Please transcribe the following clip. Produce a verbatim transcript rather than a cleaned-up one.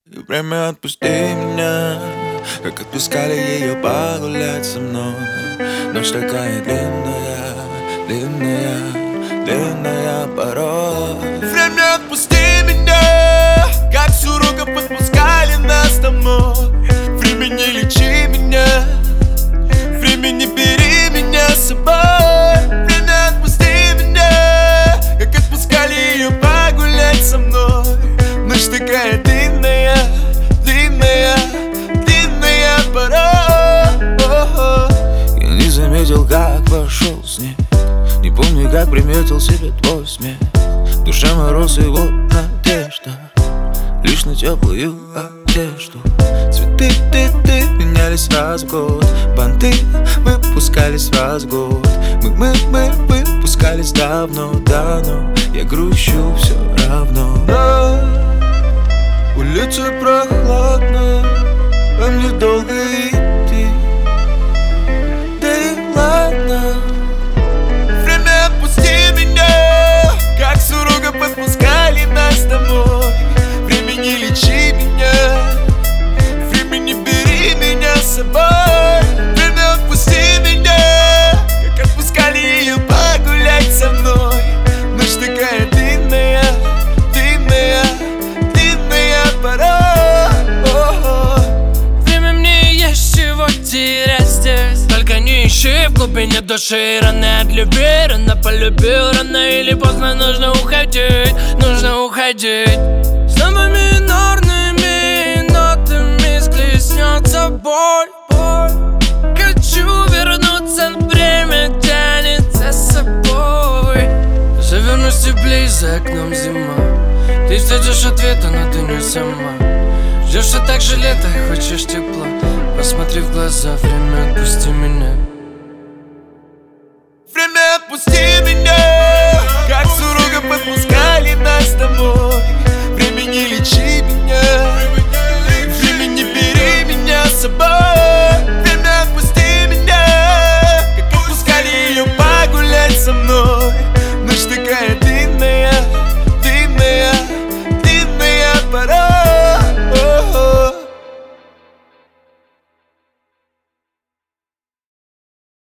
И время отпусти меня, как отпускали ее погулять со мной. Ночь такая длинная, длинная, длинная порой. Время отпусти меня, как с уроков подпускали нас домой. Время не лечи меня, время не бери меня с собой. Время отпусти меня, как отпускали ее погулять со мной. Ночь такая длинная, длинная, длинная порой. Я не заметил, как вошел снег, не помню, как приметил себе твой смех. В душе мороз и вот надежда, лишь на теплую одежду. Цветы, ты, ты менялись раз в год, банты выпускались раз в год. Мы, мы, мы выпускались давно, давно. Я грущу все равно. На улице прохладно, а мне долго идти. Да и ладно. Время отпусти меня, как с урока подпускали нас домой. Время не лечи меня, время не бери меня с собой. Время отпусти меня, как отпускали ее погулять со мной. Ночь такая длинная, длинная, длинная порой. Время мне есть чего терять здесь, только не ищи в глубине души. Рано от любви, рано полюбил, рано или поздно нужно уходить, нужно уходить. Снова минорными нотами схлестнется боль, боль. Хочу вернуться, время тянет за собой. Завернусь теплей, за окном зима. Ты ждешь ответа, но ты не сама. Ждешь все так же лето, хочешь тепла. Посмотри в глаза, время отпусти меня.